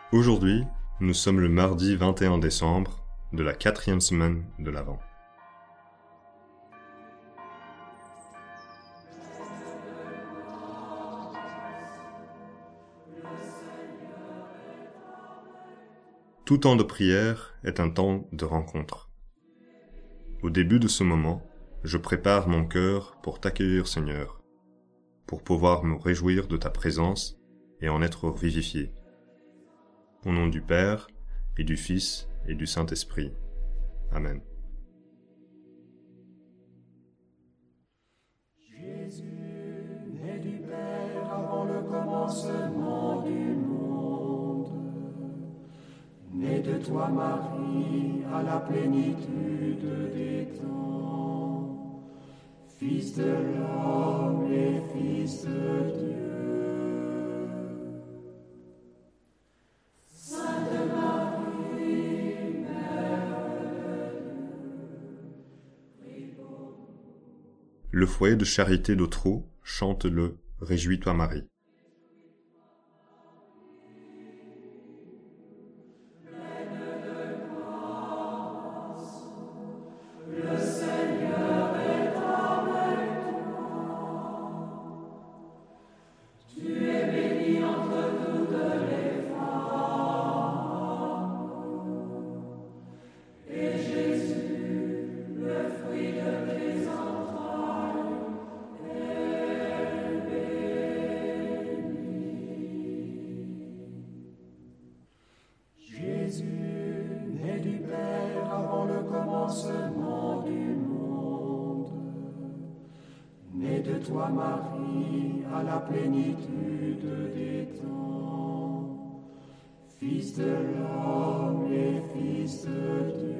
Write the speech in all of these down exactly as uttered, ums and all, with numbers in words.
Aujourd'hui, nous sommes le mardi vingt et un décembre de la quatrième semaine de l'Avent. Tout temps de prière est un temps de rencontre. Au début de ce moment, je prépare mon cœur pour t'accueillir, Seigneur, pour pouvoir me réjouir de ta présence et en être vivifié. Au nom du Père, et du Fils, et du Saint-Esprit. Amen. Jésus, né du Père avant le commencement du monde, né de toi Marie à la plénitude des temps, Fils de l'homme et Fils de Dieu. Le foyer de charité d'Otro chante le « Réjouis-toi Marie ». Le Seigneur est avec toi. Tu es bénie entre toutes les femmes. Et Jésus, le fruit de tes entrailles, est béni. Jésus, né du Père avant le commencement du monde, né de toi Marie à la plénitude des temps, Fils de l'homme et Fils de Dieu.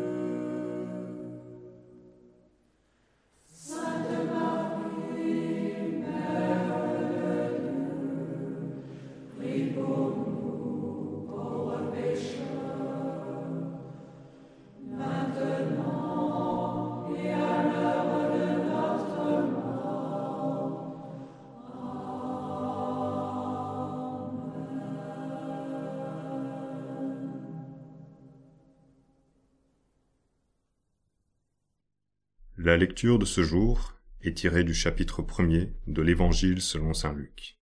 Sainte Marie, Mère de Dieu, prie pour nous pauvres pécheurs, maintenant et à l'heure de notre mort. La lecture de ce jour est tirée du chapitre premier de l'Évangile selon saint Luc.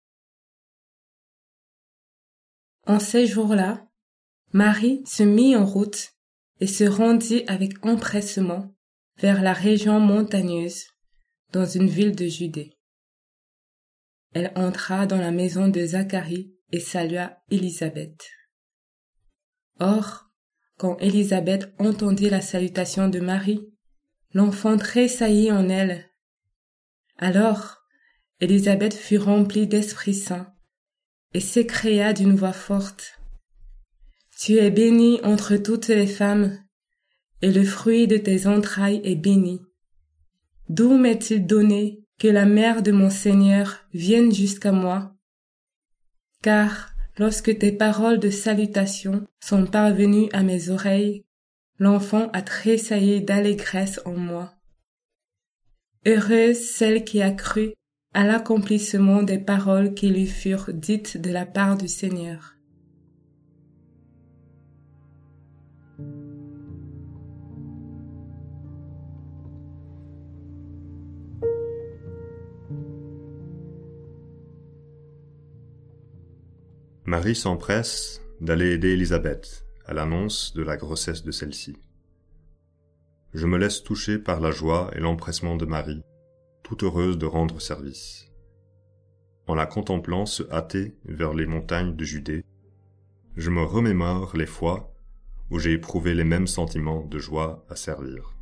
En ces jours-là, Marie se mit en route et se rendit avec empressement vers la région montagneuse, dans une ville de Judée. Elle entra dans la maison de Zacharie et salua Élisabeth. Or, quand Élisabeth entendit la salutation de Marie, l'enfant tressaillit en elle. Alors, Élisabeth fut remplie d'Esprit Saint et s'écria d'une voix forte: « Tu es bénie entre toutes les femmes, et le fruit de tes entrailles est béni. D'où m'est-il donné que la mère de mon Seigneur vienne jusqu'à moi? Car lorsque tes paroles de salutation sont parvenues à mes oreilles, l'enfant a tressailli d'allégresse en moi. Heureuse celle qui a cru à l'accomplissement des paroles qui lui furent dites de la part du Seigneur. » Marie s'empresse d'aller aider Élisabeth à l'annonce de la grossesse de celle-ci. Je me laisse toucher par la joie et l'empressement de Marie, toute heureuse de rendre service. En la contemplant se hâter vers les montagnes de Judée, je me remémore les fois où j'ai éprouvé les mêmes sentiments de joie à servir.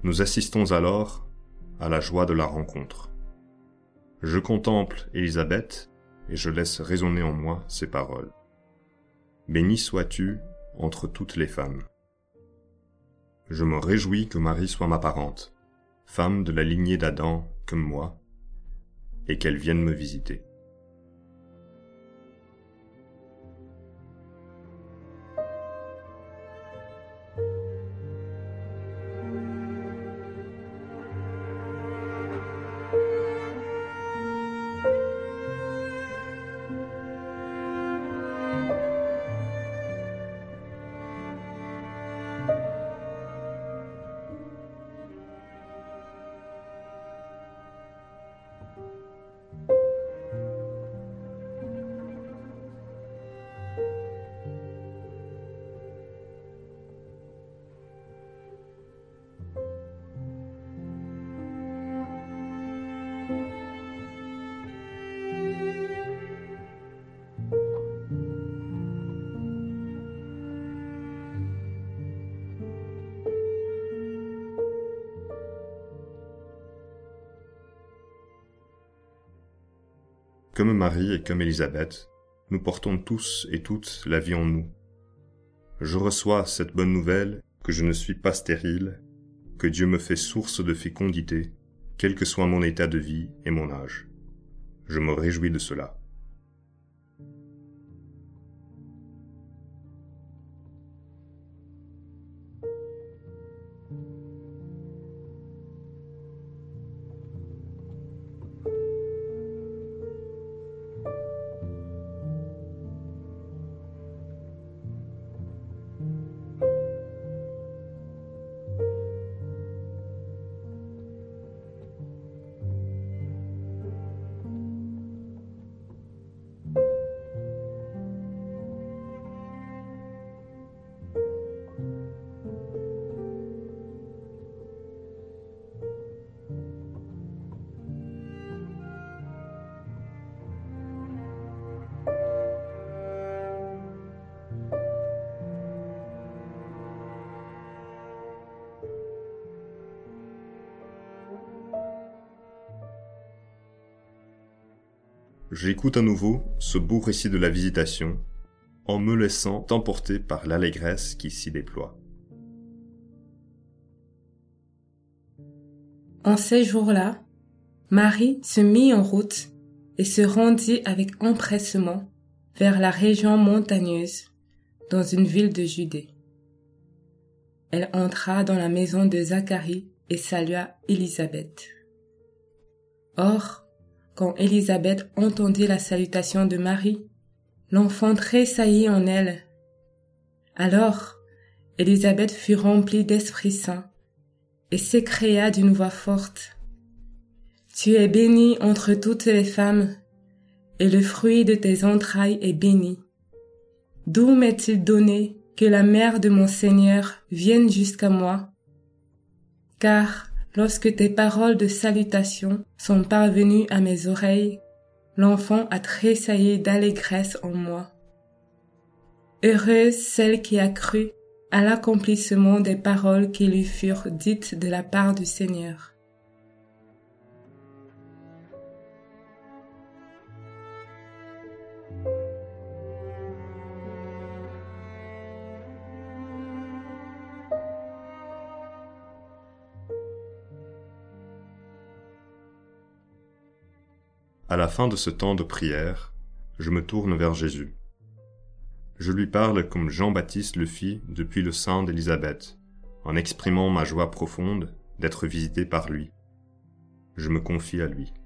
Nous assistons alors à la joie de la rencontre. Je contemple Élisabeth et je laisse résonner en moi ces paroles. Bénie sois-tu entre toutes les femmes. Je me réjouis que Marie soit ma parente, femme de la lignée d'Adam comme moi, et qu'elle vienne me visiter. Comme Marie et comme Élisabeth, nous portons tous et toutes la vie en nous. Je reçois cette bonne nouvelle que je ne suis pas stérile, que Dieu me fait source de fécondité, quel que soit mon état de vie et mon âge. Je me réjouis de cela. J'écoute à nouveau ce beau récit de la visitation, en me laissant emporter par l'allégresse qui s'y déploie. En ces jours-là, Marie se mit en route et se rendit avec empressement vers la région montagneuse, dans une ville de Judée. Elle entra dans la maison de Zacharie et salua Élisabeth. Or, quand Élisabeth entendit la salutation de Marie, l'enfant tressaillit en elle. Alors, Élisabeth fut remplie d'Esprit Saint et s'écria d'une voix forte: « Tu es bénie entre toutes les femmes, et le fruit de tes entrailles est béni. D'où m'est-il donné que la mère de mon Seigneur vienne jusqu'à moi? Car lorsque tes paroles de salutation sont parvenues à mes oreilles, l'enfant a tressailli d'allégresse en moi. Heureuse celle qui a cru à l'accomplissement des paroles qui lui furent dites de la part du Seigneur. » À la fin de ce temps de prière, je me tourne vers Jésus. Je lui parle comme Jean-Baptiste le fit depuis le sein d'Élisabeth, en exprimant ma joie profonde d'être visité par lui. Je me confie à lui.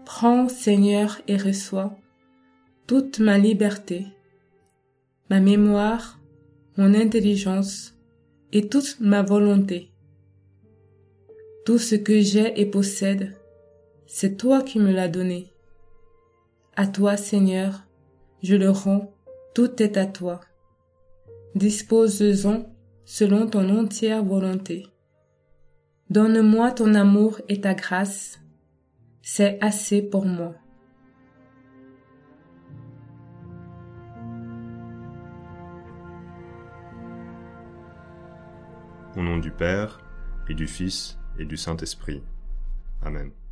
Prends, Seigneur, et reçois toute ma liberté, ma mémoire, mon intelligence et toute ma volonté. Tout ce que j'ai et possède, c'est toi qui me l'as donné. À toi, Seigneur, je le rends, tout est à toi. Dispose-en selon ton entière volonté. Donne-moi ton amour et ta grâce, c'est assez pour moi. Au nom du Père, et du Fils, et du Saint-Esprit. Amen.